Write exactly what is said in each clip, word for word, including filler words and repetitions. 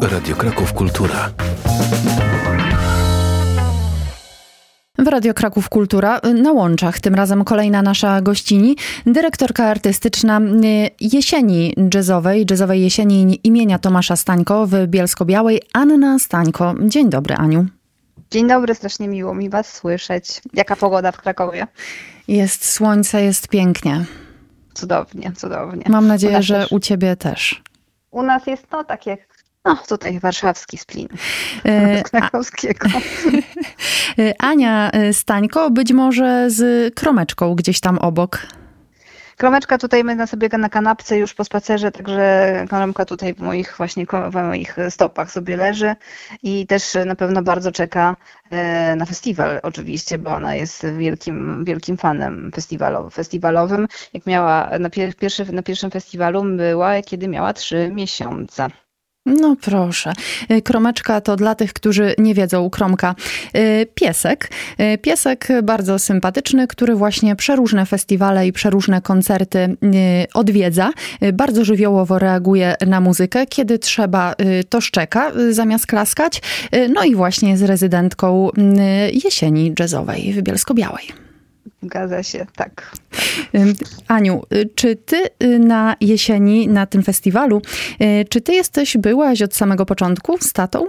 Radio Kraków Kultura. W Radio Kraków Kultura na Łączach, tym razem kolejna nasza gościni, dyrektorka artystyczna jesieni jazzowej, jazzowej jesieni imienia Tomasza Stańko w Bielsko-Białej, Anna Stańko. Dzień dobry, Aniu. Dzień dobry, strasznie miło mi was słyszeć. Jaka pogoda w Krakowie? Jest słońce, jest pięknie. Cudownie, cudownie. Mam nadzieję, u że też, u ciebie też. U nas jest no tak jak no tutaj warszawski splin e, z krakowskiego. Ania Stańko, być może z Kromeczką gdzieś tam obok. Kromeczka tutaj my na sobie na kanapce już po spacerze, także Kromka tutaj w moich właśnie w moich stopach sobie leży i też na pewno bardzo czeka na festiwal oczywiście, bo ona jest wielkim, wielkim fanem festiwalu, festiwalowym. Jak miała na, pierwszy, na pierwszym festiwalu była, kiedy miała trzy miesiące. No proszę. Kromeczka to dla tych, którzy nie wiedzą, Kromka, piesek. Piesek bardzo sympatyczny, który właśnie przeróżne festiwale i przeróżne koncerty odwiedza. Bardzo żywiołowo reaguje na muzykę. Kiedy trzeba, to szczeka zamiast klaskać. No i właśnie jest rezydentką jesieni jazzowej w Bielsko-Białej. Zgadza się, tak. Aniu, czy ty na jesieni, na tym festiwalu, czy ty jesteś, byłaś od samego początku z tatą?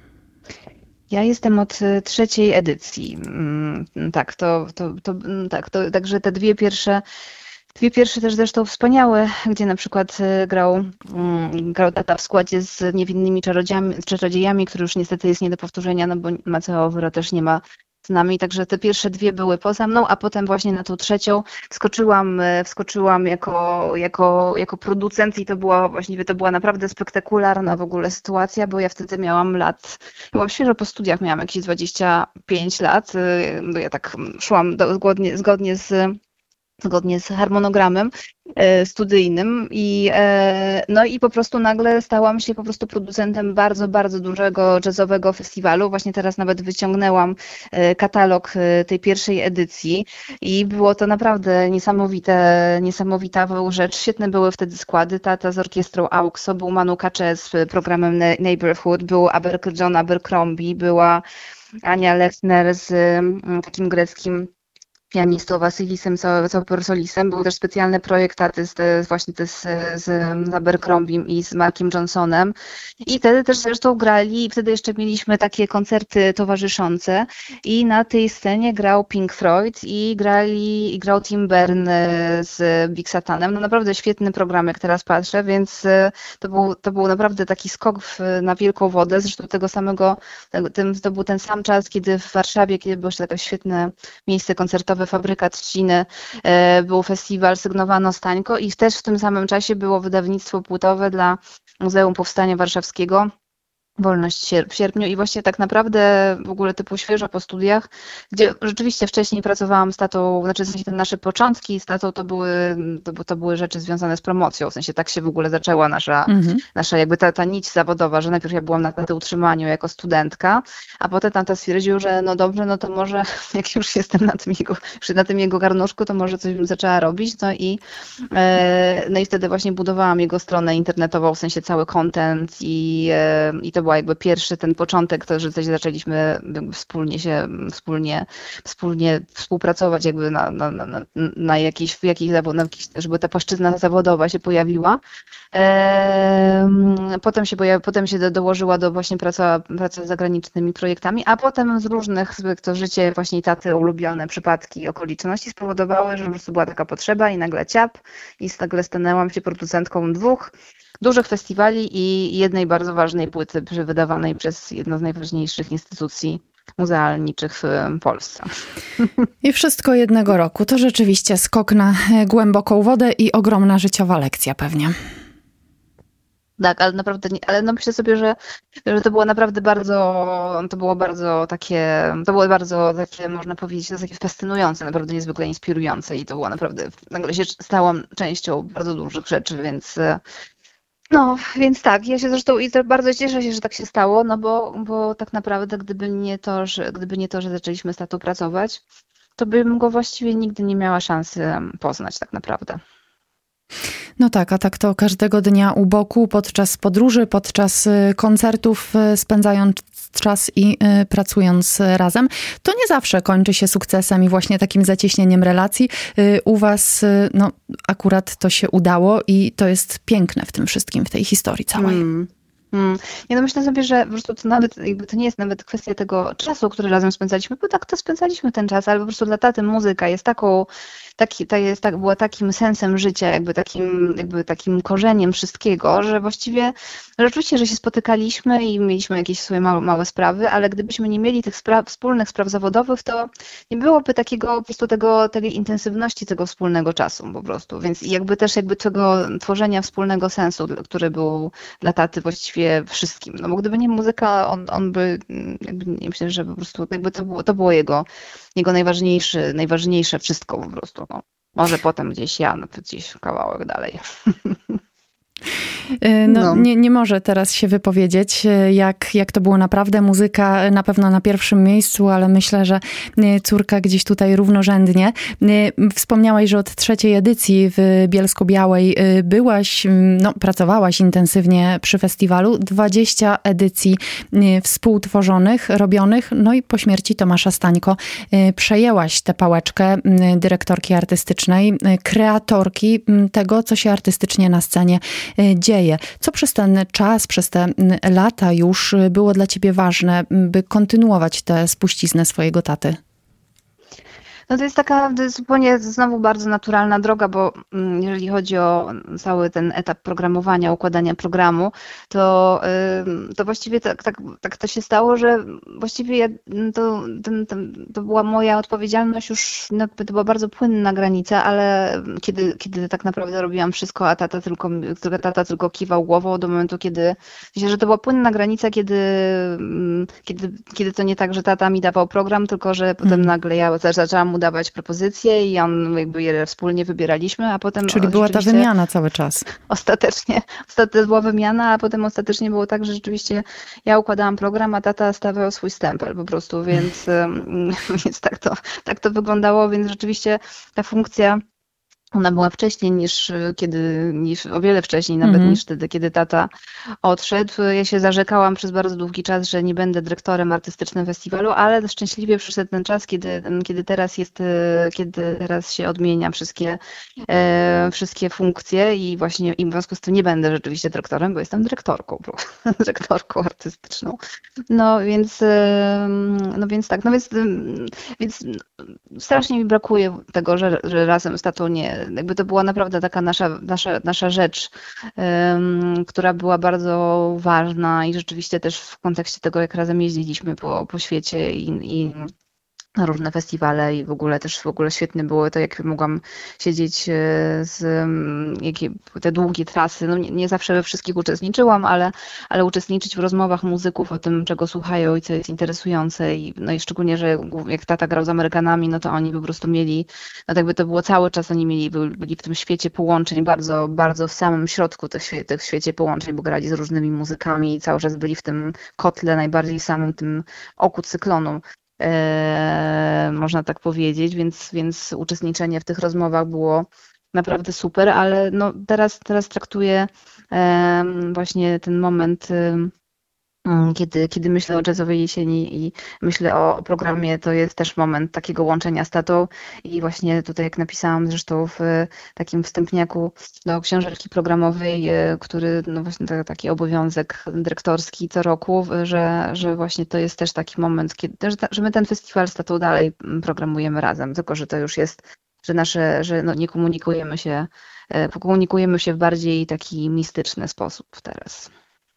Ja jestem od trzeciej edycji. Tak, to, to, to, tak, to także te dwie pierwsze, dwie pierwsze też zresztą wspaniałe, gdzie na przykład grał, grał tata w składzie z niewinnymi czarodziejami, czarodziejami, który już niestety jest nie do powtórzenia, no bo Maceo Owora też nie ma z nami, także te pierwsze dwie były poza mną, a potem właśnie na tą trzecią wskoczyłam, wskoczyłam jako, jako, jako producent i to była właściwie to była naprawdę spektakularna w ogóle sytuacja, bo ja wtedy miałam lat, byłam świeżo po studiach, miałam jakieś dwadzieścia pięć lat, bo ja tak szłam do, zgodnie, zgodnie z zgodnie z harmonogramem e, studyjnym i e, no i po prostu nagle stałam się po prostu producentem bardzo, bardzo dużego jazzowego festiwalu. Właśnie teraz nawet wyciągnęłam e, katalog e, tej pierwszej edycji i było to naprawdę niesamowite, niesamowita rzecz. Świetne były wtedy składy. Tata z orkiestrą AUXO, był Manu Katché z programem Neighborhood, był Aber, John Abercrombie, była Ania Lechner z m, takim greckim pianistą Vasilisem Solisem. Był też specjalny projekt taty z, właśnie z, z Abercrombiem i z Markiem Johnsonem. I wtedy też zresztą grali, i wtedy jeszcze mieliśmy takie koncerty towarzyszące i na tej scenie grał Pink Floyd i grali, i grał Tim Berne z Big Satanem. No naprawdę świetny program, jak teraz patrzę, więc to był, to był naprawdę taki skok w, na wielką wodę. Zresztą tego samego, ten, to był ten sam czas, kiedy w Warszawie, kiedy było jeszcze takie świetne miejsce koncertowe, Fabryka Trzciny, był festiwal, sygnowano Stańko i też w tym samym czasie było wydawnictwo płytowe dla Muzeum Powstania Warszawskiego. Wolność w sierpniu i właśnie tak naprawdę w ogóle typu świeżo po studiach, gdzie rzeczywiście wcześniej pracowałam z tatą, znaczy w sensie te nasze początki z tatą to były, to, to były rzeczy związane z promocją, w sensie tak się w ogóle zaczęła nasza, mm-hmm. nasza jakby ta, ta nić zawodowa, że najpierw ja byłam na taty utrzymaniu jako studentka, a potem tata stwierdził, że no dobrze, no to może jak już jestem na tym jego, już na tym jego garnuszku, to może coś bym zaczęła robić, no i, e, no i wtedy właśnie budowałam jego stronę internetową, w sensie cały content i, e, i to była jakby pierwszy ten początek, to że coś zaczęliśmy wspólnie się, wspólnie, wspólnie współpracować jakby na, na, na, na jakiejś, w jakiejś, na jakiejś, żeby ta płaszczyzna zawodowa się pojawiła. Potem się, pojawi, potem się do, dołożyła do właśnie praca, praca z zagranicznymi projektami, a potem z różnych, to życie właśnie taty, ulubione przypadki, okoliczności spowodowały, że po prostu była taka potrzeba i nagle ciap i nagle stanęłam się producentką dwóch dużych festiwali i jednej bardzo ważnej płyty wydawanej przez jedną z najważniejszych instytucji muzealniczych w Polsce. I wszystko jednego roku. To rzeczywiście skok na głęboką wodę i ogromna życiowa lekcja pewnie. Tak, ale naprawdę, nie, ale no myślę sobie, że, że to było naprawdę bardzo, to było bardzo takie, to było bardzo takie, można powiedzieć, to takie fascynujące, naprawdę niezwykle inspirujące i to było naprawdę, nagle się stałam częścią bardzo dużych rzeczy, więc no, więc tak, ja się zresztą i bardzo cieszę się, że tak się stało, no bo, bo tak naprawdę gdyby nie to, że, gdyby nie to, że zaczęliśmy z tatą pracować, to bym go właściwie nigdy nie miała szansy poznać tak naprawdę. No tak, a tak to każdego dnia u boku, podczas podróży, podczas koncertów, spędzając czas i y, pracując razem. To nie zawsze kończy się sukcesem i właśnie takim zacieśnieniem relacji. Y, u was y, no, akurat to się udało i to jest piękne w tym wszystkim, w tej historii całej. Mm. Hmm. Ja no myślę sobie, że po prostu to nawet jakby to nie jest nawet kwestia tego czasu, który razem spędzaliśmy, bo tak to spędzaliśmy ten czas, ale po prostu dla taty muzyka jest taką, taki, ta jest, tak, była takim sensem życia, jakby takim, jakby takim korzeniem wszystkiego, że właściwie rzeczywiście, że się spotykaliśmy i mieliśmy jakieś swoje małe, małe sprawy, ale gdybyśmy nie mieli tych spraw, wspólnych spraw zawodowych, to nie byłoby takiego po prostu tego, tej intensywności tego wspólnego czasu po prostu, więc jakby też jakby tego tworzenia wspólnego sensu, który był dla taty właściwie wszystkim. No bo gdyby nie muzyka, on, on by, jakby, nie myślę, że po prostu jakby to było, to było jego, jego najważniejsze, najważniejsze wszystko po prostu. No. Może potem gdzieś ja, no, gdzieś kawałek dalej. No, no. Nie, nie może teraz się wypowiedzieć, jak, jak to było naprawdę. Muzyka na pewno na pierwszym miejscu, ale myślę, że córka gdzieś tutaj równorzędnie. Wspomniałaś, że od trzeciej edycji w Bielsko-Białej byłaś, no, pracowałaś intensywnie przy festiwalu. dwadzieścia edycji współtworzonych, robionych, no i po śmierci Tomasza Stańko przejęłaś tę pałeczkę dyrektorki artystycznej, kreatorki tego, co się artystycznie na scenie dzieje. Co przez ten czas, przez te lata już było dla ciebie ważne, by kontynuować tę spuściznę swojego taty? No to jest taka to jest zupełnie znowu bardzo naturalna droga, bo jeżeli chodzi o cały ten etap programowania, układania programu, to, to właściwie tak, tak, tak to się stało, że właściwie ja, to, ten, ten, to była moja odpowiedzialność już, no, to była bardzo płynna granica, ale kiedy, kiedy tak naprawdę robiłam wszystko, a tata tylko, tata tylko kiwał głową do momentu, kiedy, myślę, że to była płynna granica, kiedy, kiedy, kiedy to nie tak, że tata mi dawał program, tylko że potem hmm. nagle ja zaczęłam mu dawać propozycje i on jakby je wspólnie wybieraliśmy, a potem... Czyli była ta wymiana cały czas. Ostatecznie, ostatecznie była wymiana, a potem ostatecznie było tak, że rzeczywiście ja układałam program, a tata stawiał swój stempel po prostu, więc, więc tak, to, tak to wyglądało, więc rzeczywiście ta funkcja ona była wcześniej niż kiedy, niż, o wiele wcześniej nawet mm-hmm. niż wtedy, kiedy tata odszedł. Ja się zarzekałam przez bardzo długi czas, że nie będę dyrektorem artystycznym festiwalu, ale szczęśliwie przyszedł ten czas, kiedy, kiedy teraz jest, kiedy teraz się odmienia wszystkie, e, wszystkie funkcje i właśnie i w związku z tym nie będę rzeczywiście dyrektorem, bo jestem dyrektorką, dyrektorką artystyczną. No więc, no więc tak, no więc, więc strasznie mi brakuje tego, że, że razem z tatą nie jakby to była naprawdę taka nasza, nasza, nasza rzecz, um, która była bardzo ważna i rzeczywiście też w kontekście tego, jak razem jeździliśmy po, po świecie i, i na różne festiwale i w ogóle też w ogóle świetne było to, jak mogłam siedzieć z jakie, te długie trasy. No nie, nie zawsze we wszystkich uczestniczyłam, ale, ale uczestniczyć w rozmowach muzyków o tym, czego słuchają i co jest interesujące. I, no i szczególnie, że jak tata grał z Amerykanami, no to oni po prostu mieli, no tak by to było cały czas, oni mieli, byli w tym świecie połączeń, bardzo, bardzo w samym środku tych, tych świecie połączeń, bo grali z różnymi muzykami i cały czas byli w tym kotle, najbardziej samym tym oku cyklonu. E, można tak powiedzieć, więc, więc uczestniczenie w tych rozmowach było naprawdę super, ale no teraz, teraz traktuję e, właśnie ten moment, e, kiedy, kiedy myślę o jazzowej jesieni i myślę o programie, to jest też moment takiego łączenia z tatą i właśnie tutaj jak napisałam zresztą w takim wstępniaku do książeczki programowej, który no właśnie taki obowiązek dyrektorski co roku, że, że właśnie to jest też taki moment, kiedy, że my ten festiwal z tatą dalej programujemy razem, tylko że to już jest, że nasze, że no nie komunikujemy się, komunikujemy się w bardziej taki mistyczny sposób teraz.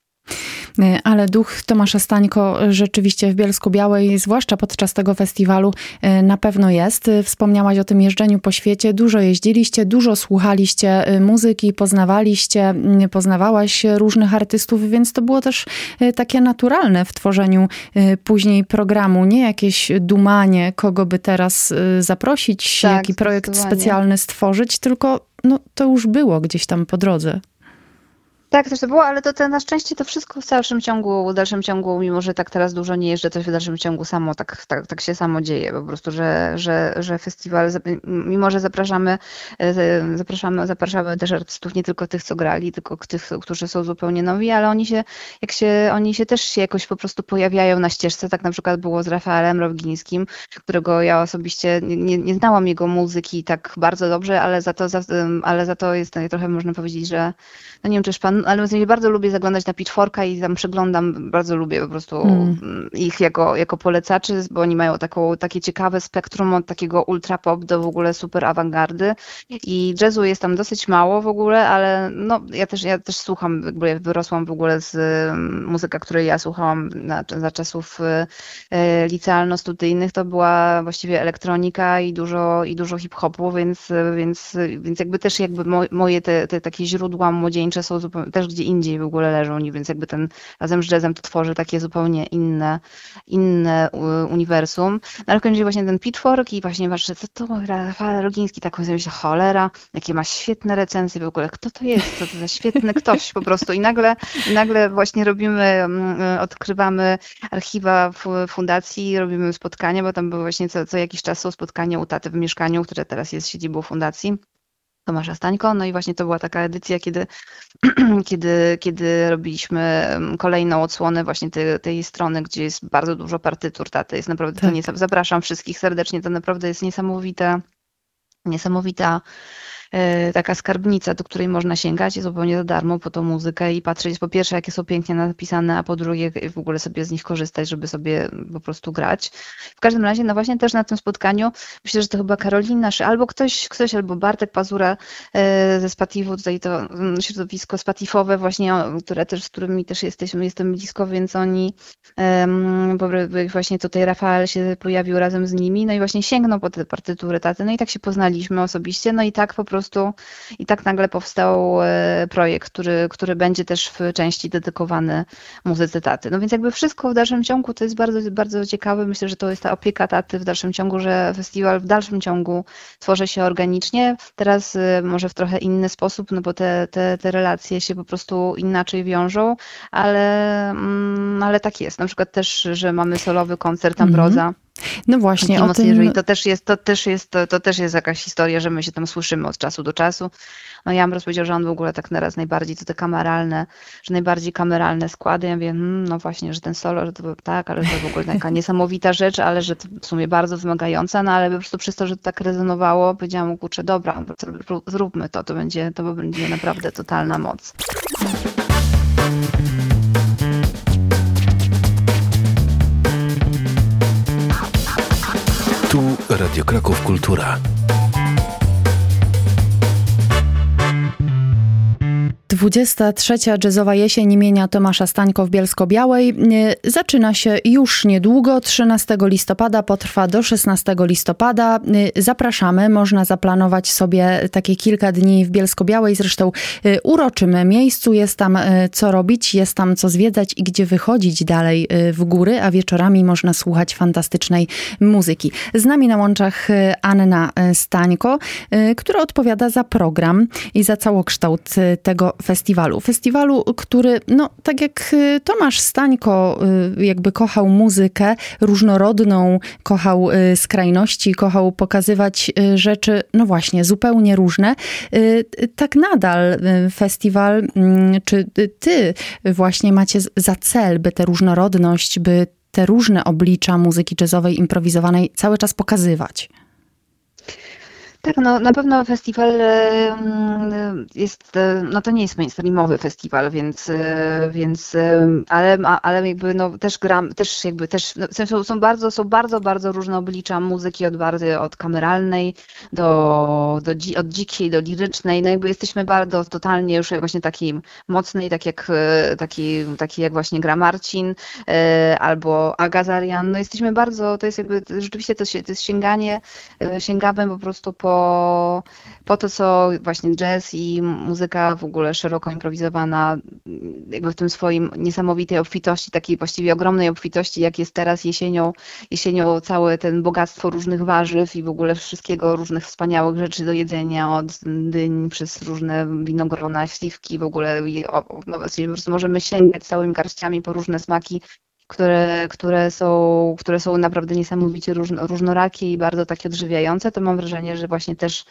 Ale duch Tomasza Stańko rzeczywiście w Bielsku-Białej, zwłaszcza podczas tego festiwalu, na pewno jest. Wspomniałaś o tym jeżdżeniu po świecie. Dużo jeździliście, dużo słuchaliście muzyki, poznawaliście, poznawałaś różnych artystów, więc to było też takie naturalne w tworzeniu później programu. Nie jakieś dumanie, kogo by teraz zaprosić, tak, jaki projekt specjalny stworzyć, tylko no, to już było gdzieś tam po drodze. Tak, też to było, ale to, to na szczęście to wszystko w dalszym ciągu, w dalszym ciągu, mimo że tak teraz dużo nie jeżdżę, to w dalszym ciągu samo tak, tak, tak się samo dzieje. Po prostu, że, że, że festiwal, mimo że zapraszamy, zapraszamy, zapraszamy też artystów, nie tylko tych, co grali, tylko tych, którzy są zupełnie nowi, ale oni się, jak się, oni się też się jakoś po prostu pojawiają na ścieżce. Tak na przykład było z Rafaelem Rowgińskim, którego ja osobiście nie, nie znałam jego muzyki tak bardzo dobrze, ale za to, za, ale za to jest trochę, można powiedzieć, że no nie wiem, czyż pan, ale bardzo lubię zaglądać na Pitchforka i tam przeglądam, bardzo lubię po prostu mm. ich jako, jako polecaczy, bo oni mają taką, takie ciekawe spektrum od takiego ultra pop do w ogóle super awangardy i jazzu jest tam dosyć mało w ogóle, ale no ja też, ja też słucham, jakby ja wyrosłam w ogóle z muzyka, której ja słuchałam na, za czasów licealno-studyjnych, to była właściwie elektronika i dużo, i dużo hip-hopu, więc, więc, więc jakby też jakby moje te, te takie źródła młodzieńcze są zupełnie, też gdzie indziej w ogóle leżą, więc jakby ten razem z jazzem to tworzy takie zupełnie inne, inne uniwersum. No ale w końcu właśnie ten Pitchfork i właśnie patrzę, co to Rafał Rogiński, taką sobie myślę, cholera, jakie ma świetne recenzje w ogóle, kto to jest, co to za świetny ktoś po prostu i nagle, nagle właśnie robimy, odkrywamy archiwa fundacji, robimy spotkania, bo tam były właśnie co, co jakiś czas są spotkania u taty w mieszkaniu, które teraz jest siedzibą fundacji. Tomasza Stańko. No i właśnie to była taka edycja, kiedy, kiedy, kiedy robiliśmy kolejną odsłonę właśnie tej, tej strony, gdzie jest bardzo dużo partytur taty. Jest naprawdę, tak. to nie, zapraszam wszystkich serdecznie, to naprawdę jest niesamowita, niesamowita taka skarbnica, do której można sięgać i zupełnie za darmo po tą muzykę i patrzeć po pierwsze, jakie są pięknie napisane, a po drugie w ogóle sobie z nich korzystać, żeby sobie po prostu grać. W każdym razie, no właśnie też na tym spotkaniu, myślę, że to chyba Karolina, albo ktoś, ktoś albo Bartek Pazura ze Spatifu, tutaj to środowisko spatifowe właśnie, które też, z którymi też jesteśmy, jestem blisko, więc oni właśnie tutaj Rafael się pojawił razem z nimi, no i właśnie sięgnął po te partytury taty, no i tak się poznaliśmy osobiście, no i tak po prostu prostu i tak nagle powstał projekt, który, który będzie też w części dedykowany muzyce taty. No więc jakby wszystko w dalszym ciągu to jest bardzo, bardzo ciekawe. Myślę, że to jest ta opieka taty w dalszym ciągu, że festiwal w dalszym ciągu tworzy się organicznie. Teraz może w trochę inny sposób, no bo te, te, te relacje się po prostu inaczej wiążą, ale, ale tak jest. Na przykład też, że mamy solowy koncert Ambroza. Mm-hmm. No właśnie, o tym... To też jest, to też jest, to, to też jest jakaś historia, że my się tam słyszymy od czasu do czasu. No ja bym powiedział, że on w ogóle tak naraz najbardziej to te kameralne, że najbardziej kameralne składy. Ja wiem, hmm, no właśnie, że ten solo, że to tak, ale to w ogóle taka niesamowita rzecz, ale że to w sumie bardzo wymagająca, no ale po prostu przez to, że to tak rezonowało, powiedziałam, kurczę, dobra, zróbmy to, to będzie, to będzie naprawdę totalna moc. Tu Radio Kraków Kultura. dwudziesta trzecia jazzowa jesień imienia Tomasza Stańko w Bielsko-Białej zaczyna się już niedługo, trzynastego listopada, potrwa do szesnastego listopada. Zapraszamy, można zaplanować sobie takie kilka dni w Bielsko-Białej, zresztą uroczym miejscu, jest tam co robić, jest tam co zwiedzać i gdzie wychodzić dalej w góry, a wieczorami można słuchać fantastycznej muzyki. Z nami na łączach Anna Stańko, która odpowiada za program i za całokształt tego festiwalu. Festiwalu, który, no tak jak Tomasz Stańko jakby kochał muzykę różnorodną, kochał skrajności, kochał pokazywać rzeczy, no właśnie, zupełnie różne. Tak nadal festiwal, czy ty właśnie macie za cel, by tę różnorodność, by te różne oblicza muzyki jazzowej, improwizowanej cały czas pokazywać? Tak, no na pewno festiwal jest, no to nie jest mainstreamowy festiwal, więc, więc ale, ale jakby no też gram, też jakby też są, są bardzo, są bardzo, bardzo różne oblicza muzyki od bardzo, od kameralnej do, do od dzikiej, do lirycznej, no jakby jesteśmy bardzo totalnie już właśnie takiej mocnej, tak jak taki, taki jak właśnie gra Marcin albo Aga Zarian, no jesteśmy bardzo, to jest jakby rzeczywiście to, to jest sięganie, sięgamy po prostu po Po, po to, co właśnie jazz i, i muzyka w ogóle szeroko improwizowana, jakby w tym swoim niesamowitej obfitości, takiej właściwie ogromnej obfitości, jak jest teraz jesienią, jesienią całe ten bogactwo różnych warzyw i w ogóle wszystkiego, różnych wspaniałych rzeczy do jedzenia, od dyń przez różne winogrona, śliwki, w ogóle i, o, no, po prostu możemy sięgać całymi garściami po różne smaki, które, które, są, które są naprawdę niesamowicie różno, różnorakie i bardzo takie odżywiające, to mam wrażenie, że właśnie też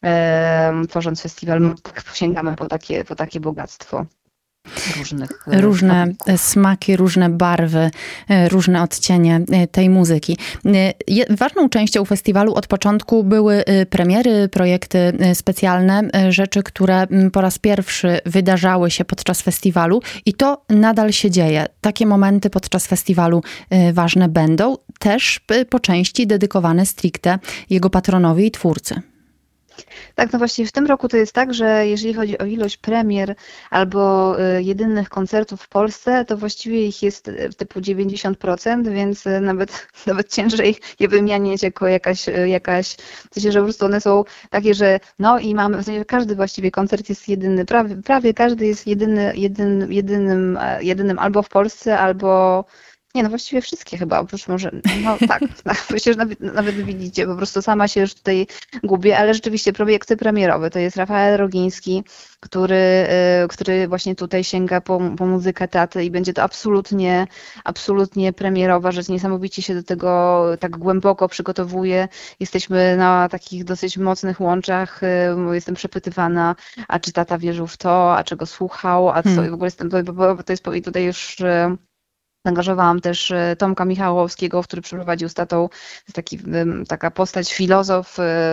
e, tworząc festiwal tak sięgamy po takie, po takie bogactwo różnych Różne gatunków. smaki, różne barwy, różne odcienie tej muzyki. Ważną częścią festiwalu od początku były premiery, projekty specjalne, rzeczy, które po raz pierwszy wydarzały się podczas festiwalu i to nadal się dzieje. Takie momenty podczas festiwalu ważne będą, też po części dedykowane stricte jego patronowi i twórcy. Tak, no właśnie w tym roku to jest tak, że jeżeli chodzi o ilość premier albo jedynych koncertów w Polsce, to właściwie ich jest typu dziewięćdziesiąt procent, więc nawet, nawet ciężej je wymienić jako jakaś, jakaś, w sensie, że po prostu one są takie, że no i mamy, w sensie każdy właściwie koncert jest jedyny, prawie, prawie każdy jest jedyny, jedyn, jedynym, jedynym albo w Polsce, albo nie, no właściwie wszystkie chyba, oprócz może, no tak, myślę, że nawet, nawet widzicie, po prostu sama się już tutaj gubię, ale rzeczywiście projekty premierowe, to jest Rafael Rogiński, który, który właśnie tutaj sięga po, po muzykę taty i będzie to absolutnie, absolutnie premierowa rzecz, niesamowicie się do tego tak głęboko przygotowuje, jesteśmy na takich dosyć mocnych łączach, jestem przepytywana, a czy tata wierzył w to, a czego słuchał, a co, hmm. w ogóle jestem, to jest i tutaj już zaangażowałam też Tomka Michałowskiego, który przeprowadził z tatą, jest taki, taka postać, filozof,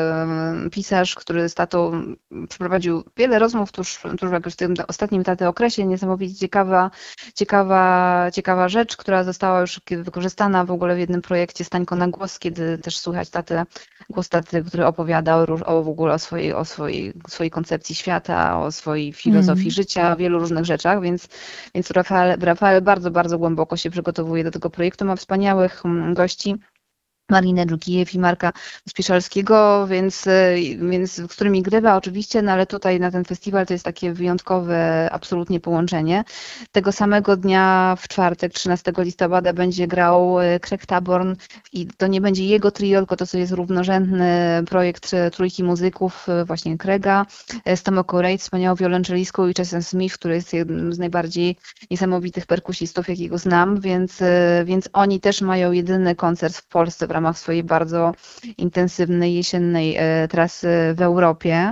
pisarz, który z tatą przeprowadził wiele rozmów tuż, tuż jak już w tym ostatnim taty okresie. Niesamowicie ciekawa, ciekawa, ciekawa rzecz, która została już wykorzystana w ogóle w jednym projekcie Stańko na głos, kiedy też słychać tatę, głos taty, który opowiada o, o w ogóle o swojej, o swojej, swojej koncepcji świata, o swojej filozofii mm. życia, o wielu różnych rzeczach, więc, więc Rafael, Rafael bardzo, bardzo głęboko się przygotowuje do tego projektu. Ma wspaniałych gości, Marinę Dżukijew i Marka Spieszalskiego, więc, więc z którymi grywa oczywiście, no ale tutaj na ten festiwal to jest takie wyjątkowe absolutnie połączenie. Tego samego dnia w czwartek, trzynastego listopada będzie grał Craig Taborn i to nie będzie jego trio, tylko to co jest równorzędny projekt trójki muzyków właśnie Craiga, z Tomoko Reid, wspaniałą wiolonczelistką i Chesem Smith, który jest jednym z najbardziej niesamowitych perkusistów, jakiego znam, więc, więc oni też mają jedyny koncert w Polsce w ramach swojej bardzo intensywnej jesiennej trasy w Europie.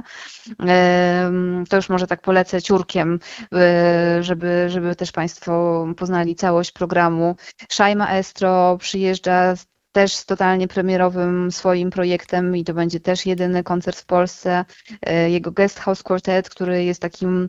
To już może tak polecę ciurkiem, żeby, żeby też Państwo poznali całość programu. Shai Maestro przyjeżdża też z totalnie premierowym swoim projektem i to będzie też jedyny koncert w Polsce. Jego Guest House Quartet, który jest takim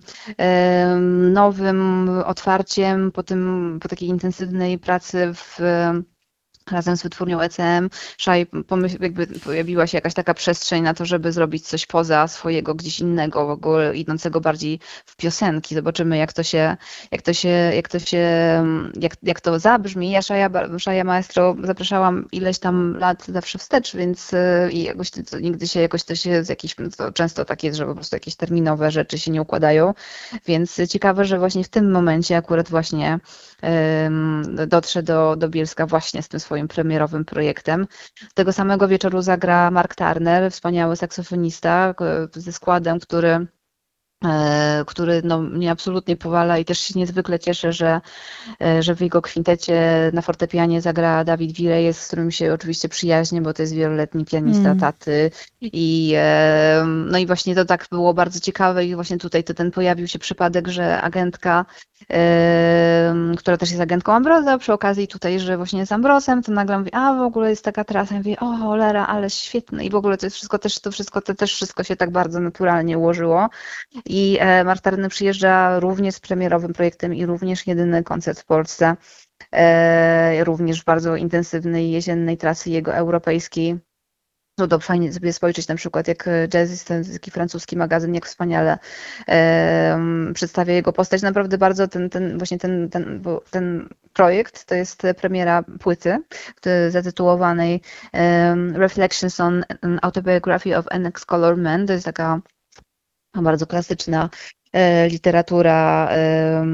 nowym otwarciem po, tym, po takiej intensywnej pracy w razem z wytwórnią E C M, Shai pomyśl, jakby pojawiła się jakaś taka przestrzeń na to, żeby zrobić coś poza swojego gdzieś innego, w ogóle idącego bardziej w piosenki. Zobaczymy, jak to się, jak to się, jak to się, jak, jak to zabrzmi. Ja Shaia, Shaia Maestro zapraszałam ileś tam lat zawsze wstecz, więc i jakoś to, nigdy się jakoś to się z jakiś, to często tak jest, że po prostu jakieś terminowe rzeczy się nie układają, więc ciekawe, że właśnie w tym momencie akurat właśnie um, dotrze do, do Bielska właśnie z tym swoim swoim premierowym projektem. Tego samego wieczoru zagra Mark Turner, wspaniały saksofonista ze składem, który który no, mnie absolutnie powala i też się niezwykle cieszę, że, że w jego kwintecie na fortepianie zagra Dawid Wirejes, z którym się oczywiście przyjaźnię, bo to jest wieloletni pianista mm. taty i no i właśnie to tak było bardzo ciekawe i właśnie tutaj to ten pojawił się przypadek, że agentka, która też jest agentką Ambroza, przy okazji tutaj, że właśnie z Ambrosem, to nagle mówi, a w ogóle jest taka trasa, ja mówię, o cholera, ale świetne i w ogóle to jest wszystko też, to wszystko, to też wszystko się tak bardzo naturalnie ułożyło. I Mark Turner przyjeżdża również z premierowym projektem i również jedyny koncert w Polsce, również w bardzo intensywnej jesiennej trasy jego europejskiej. No to fajnie sobie spojrzeć na przykład jak Jazz, ten taki francuski magazyn, jak wspaniale e, przedstawia jego postać. Naprawdę bardzo ten, ten właśnie ten, ten, ten projekt to jest premiera płyty zatytułowanej e, Reflections on an Autobiography of an Ex-Color Man. To jest taka bardzo klasyczna e, literatura, e,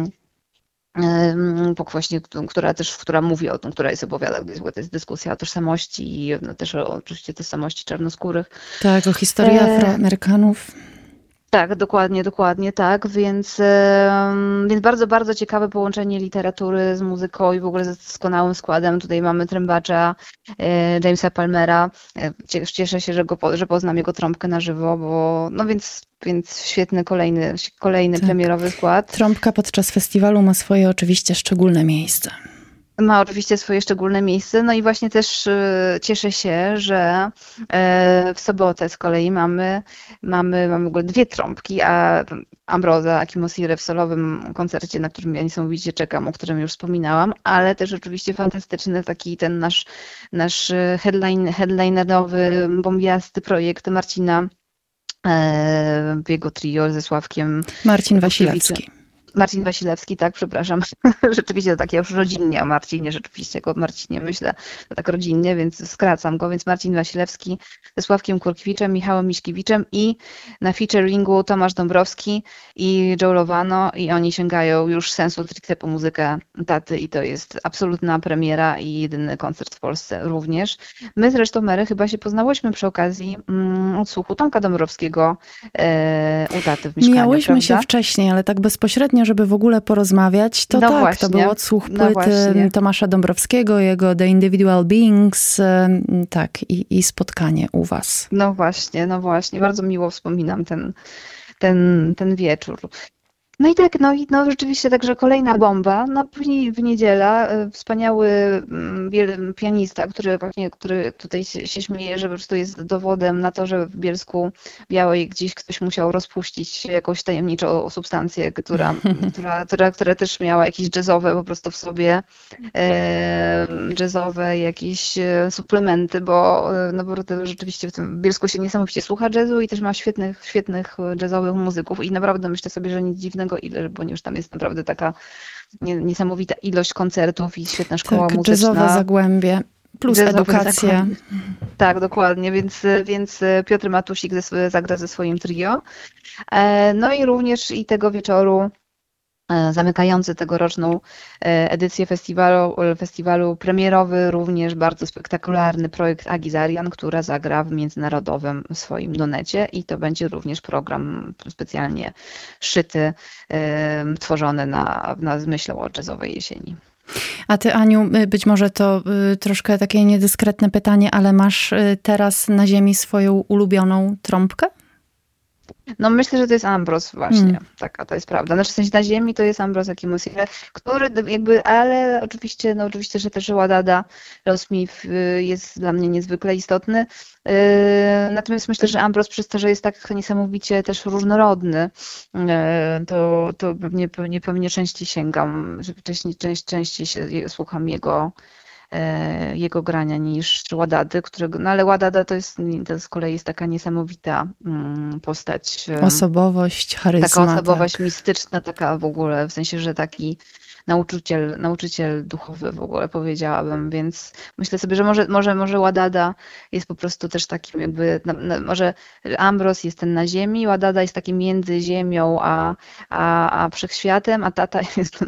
właśnie, która też, która mówi o tym, która jest opowiada, to jest dyskusja o tożsamości i no, też o, oczywiście tożsamości czarnoskórych. Tak, o historii e... Afroamerykanów. Tak, dokładnie, dokładnie tak, więc, więc bardzo, bardzo ciekawe połączenie literatury z muzyką i w ogóle z doskonałym składem. Tutaj mamy trębacza Jamesa Palmera. Cieszę się, że, go, że poznam jego trąbkę na żywo, bo no więc, więc świetny kolejny, kolejny tak. premierowy skład. Trąbka podczas festiwalu ma swoje oczywiście szczególne miejsce. Ma oczywiście swoje szczególne miejsce, no i właśnie też cieszę się, że w sobotę z kolei mamy, mamy, mamy w ogóle dwie trąbki, a Ambroza Akimosire w solowym koncercie, na którym ja niesamowicie czekam, o którym już wspominałam, ale też oczywiście fantastyczny taki ten nasz, nasz headline, headlinerowy, bombiasty projekt Marcina w jego trio ze Sławkiem. Marcin Wasilewski. Marcin Wasilewski, tak, przepraszam. Rzeczywiście to takie już rodzinnie o Marcinie, rzeczywiście jako o Marcinie myślę, to tak rodzinnie, więc skracam go. Więc Marcin Wasilewski ze Sławkiem Kurkiewiczem, Michałem Miśkiewiczem i na featuringu Tomasz Dąbrowski i Joe Lovano i oni sięgają już sensu stricte po muzykę taty i to jest absolutna premiera i jedyny koncert w Polsce również. My zresztą, Mary, chyba się poznałyśmy przy okazji mm, odsłuchu Tomka Dąbrowskiego e, u taty w mieszkaniu, Miałyśmy prawda? się wcześniej, ale tak bezpośrednio, żeby w ogóle porozmawiać, to no tak, właśnie, to był odsłuch no płyty właśnie. Tomasza Dąbrowskiego, jego The Individual Beings, tak, i, i spotkanie u was. No właśnie, no właśnie, bardzo miło wspominam ten, ten, ten wieczór. No i tak, no i no rzeczywiście także kolejna bomba. No później w niedzielę wspaniały pianista, który właśnie, który tutaj się, się śmieje, że po prostu jest dowodem na to, że w Bielsku Białej gdzieś ktoś musiał rozpuścić jakąś tajemniczą substancję, która, która, która, która też miała jakieś jazzowe po prostu w sobie, e, jazzowe jakieś suplementy, bo no bo rzeczywiście w tym Bielsku się niesamowicie słucha jazzu i też ma świetnych, świetnych jazzowych muzyków i naprawdę myślę sobie, że nic dziwnego, ile, ponieważ tam jest naprawdę taka niesamowita ilość koncertów i świetna szkoła tak, muzyczna. Jazzowe Zagłębie plus Jazzowe edukacja. Zagłębie. Tak, dokładnie, więc, więc Piotr Matusik ze, zagra ze swoim trio. No i również i tego wieczoru zamykający tegoroczną edycję festiwalu, festiwalu premierowy, również bardzo spektakularny projekt Agi Zarian, która zagra w międzynarodowym swoim donecie i to będzie również program specjalnie szyty, tworzony na, na z myślą o jazzowej jesieni. A ty, Aniu, być może to troszkę takie niedyskretne pytanie, ale masz teraz na ziemi swoją ulubioną trąbkę? No myślę, że to jest Ambros właśnie, hmm. taka to jest prawda. Znaczy w sensie na ziemi to jest Ambros Akimosire, który jakby, ale oczywiście, no oczywiście, że też Wadada Rosmith jest dla mnie niezwykle istotny. Natomiast myślę, że Ambros przez to, że jest tak niesamowicie też różnorodny, to, to pewnie, pewnie, pewnie częściej sięgam, że częściej, częściej się, słucham jego jego grania niż Wadady, którego, no ale Wadada to jest, to z kolei jest taka niesamowita postać. Osobowość, charyzma. Taka osobowość tak. mistyczna, taka w ogóle, w sensie, że taki nauczyciel, nauczyciel duchowy w ogóle powiedziałabym, więc myślę sobie, że może, może, może Wadada jest po prostu też takim jakby, no, no, może Ambros jest ten na ziemi, Wadada jest takim między ziemią a, a, a wszechświatem, a tata jest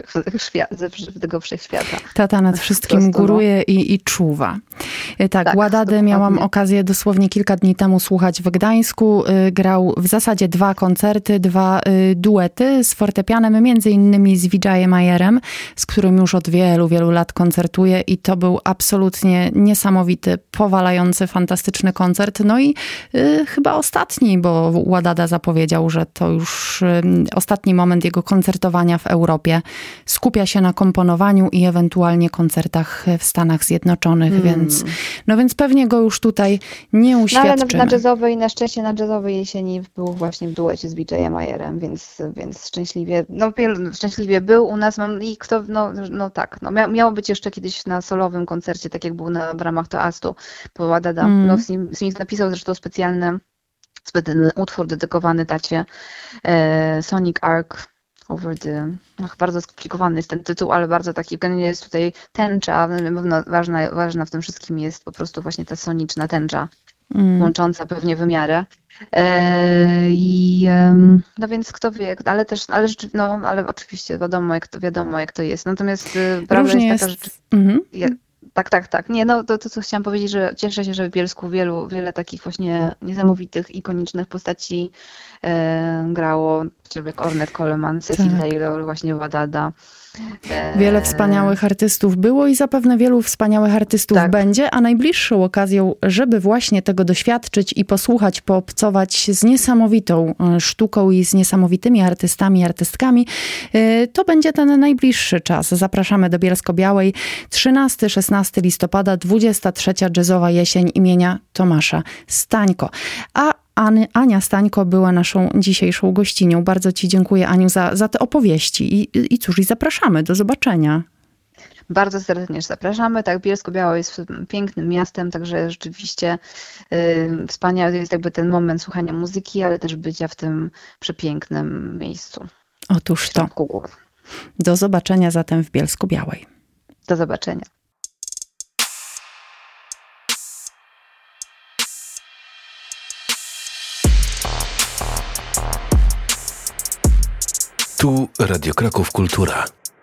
z tego wszechświata. Tata nad wszystkim góruje i, i czuwa. Tak, tak Wadadę miałam okazję dosłownie kilka dni temu słuchać w Gdańsku. Grał w zasadzie dwa koncerty, dwa duety z fortepianem, między innymi z Vijayem Mayerem, z którym już od wielu, wielu lat koncertuje i to był absolutnie niesamowity, powalający, fantastyczny koncert. No i y, chyba ostatni, bo Wadada zapowiedział, że to już y, ostatni moment jego koncertowania w Europie. Skupia się na komponowaniu i ewentualnie koncertach w Stanach Zjednoczonych, hmm. więc, no więc pewnie go już tutaj nie uświadczymy. No ale na, na jazzowej, na szczęście na jazzowej jesieni był właśnie w duecie z Vijayem Mayerem, więc, więc szczęśliwie, no szczęśliwie był u nas, mam, i kto, no, no tak, no miało być jeszcze kiedyś na solowym koncercie, tak jak był na, w ramach Toastu, bo Wadada, mm. no Smith napisał zresztą specjalny, specjalny utwór dedykowany tacie, e, Sonic Arc Over the, no, bardzo skomplikowany jest ten tytuł, ale bardzo taki, jest tutaj tęcza, no, ważna, ważna w tym wszystkim jest po prostu właśnie ta soniczna tęcza, mm. łącząca pewnie wymiary. E, I em, no więc kto wie, ale też, ale, rzeczy- no, ale oczywiście wiadomo jak to, wiadomo jak to jest. Natomiast y, prawda Różnie jest taka, jest. że Mhm. ja, tak, tak, tak. Nie, no to, to co chciałam powiedzieć, że cieszę się, że w Bielsku wielu, wiele takich właśnie niesamowitych, ikonicznych postaci e, grało, jak Ornette Coleman, Cecil Tak. Taylor, właśnie Wadada. E, Wiele wspaniałych artystów było i zapewne wielu wspaniałych artystów Tak. będzie, a najbliższą okazją, żeby właśnie tego doświadczyć i posłuchać, poobcować z niesamowitą e, sztuką i z niesamowitymi artystami i artystkami, e, to będzie ten najbliższy czas. Zapraszamy do Bielsko-Białej trzynastego szesnastego listopada, dwudziesta trzecia jazzowa jesień imienia Tomasza Stańko. A Any, Ania Stańko była naszą dzisiejszą gościnią. Bardzo ci dziękuję, Aniu, za, za te opowieści. I, i cóż, i zapraszamy. Do zobaczenia. Bardzo serdecznie zapraszamy. Tak, Bielsko-Biała jest pięknym miastem, także rzeczywiście y, wspaniały jest jakby ten moment słuchania muzyki, ale też bycia w tym przepięknym miejscu. Otóż to. Do zobaczenia zatem w Bielsku-Białej. Do zobaczenia. Tu Radio Kraków Kultura.